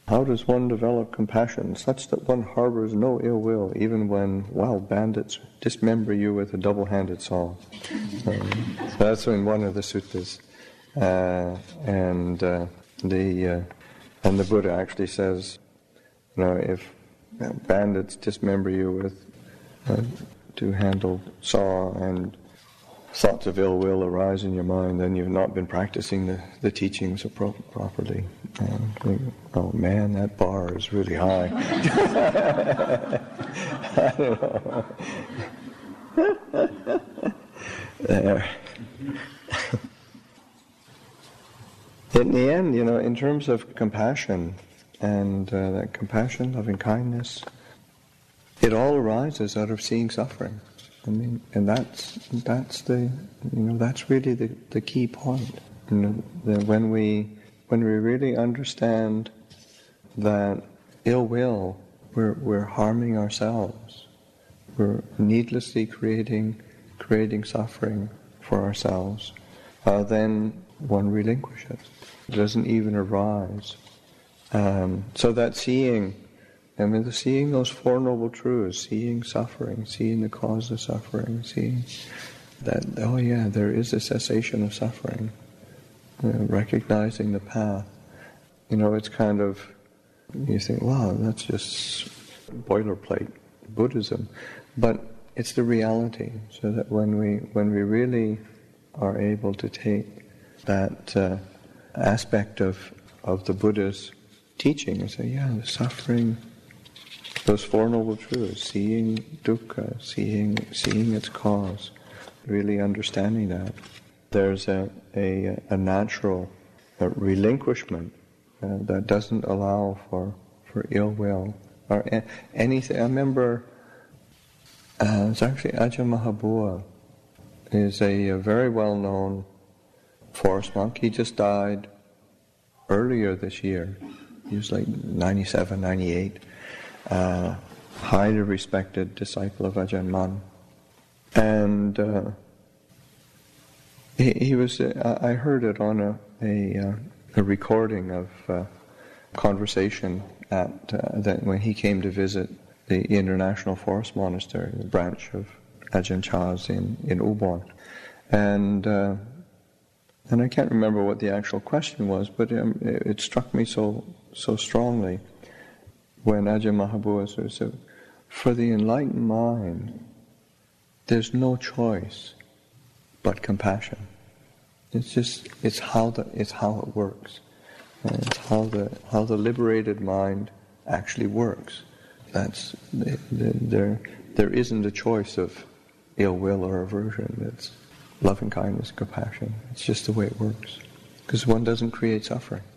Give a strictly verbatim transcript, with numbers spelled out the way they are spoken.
How does one develop compassion such that one harbors no ill will, even when wild bandits dismember you with a double-handed saw? Um, so that's in one of the suttas, uh, and uh, the uh, and the Buddha actually says, you know, if bandits dismember you with a two-handled saw and thoughts of ill will arise in your mind, then you've not been practicing the, the teachings pro- properly. And think, oh man, that bar is really high. I don't know. There. In the end, you know, in terms of compassion, and uh, that compassion, loving kindness, it all arises out of seeing suffering. I mean, and that's that's the you know that's really the, the key point. You know, that when we when we really understand that ill will, we're we're harming ourselves. We're needlessly creating creating suffering for ourselves. Uh, then one relinquishes. It doesn't even arise. Um, so that seeing. I mean, the seeing those Four Noble Truths, seeing suffering, seeing the cause of suffering, seeing that, oh yeah, there is a cessation of suffering, you know, recognizing the path. You know, it's kind of, you think, wow, that's just boilerplate Buddhism. But it's the reality, so that when we when we really are able to take that uh, aspect of, of the Buddha's teaching and say, yeah, the suffering, those Four Noble Truths, seeing dukkha, seeing seeing its cause, really understanding that, there's a a, a natural a relinquishment uh, that doesn't allow for, for ill will or a- anything. I remember uh, it's actually Ajahn Mahabua is a, a very well known forest monk. He just died earlier this year. He was like ninety-seven, ninety-eight. Uh, highly respected disciple of Ajahn Mun, and uh, he, he was. Uh, I heard it on a a, uh, a recording of uh, conversation at uh, that when he came to visit the International Forest Monastery, the branch of Ajahn Chah's in in Ubon, and uh, and I can't remember what the actual question was, but um, it, it struck me so so strongly. When Ajahn Mahabua sort of said, for the enlightened mind, there's no choice but compassion. It's just, it's how the, it's how it works. And it's how the how the liberated mind actually works. That's the, the, there. There isn't a choice of ill will or aversion. It's loving kindness, compassion. It's just the way it works, because one doesn't create suffering.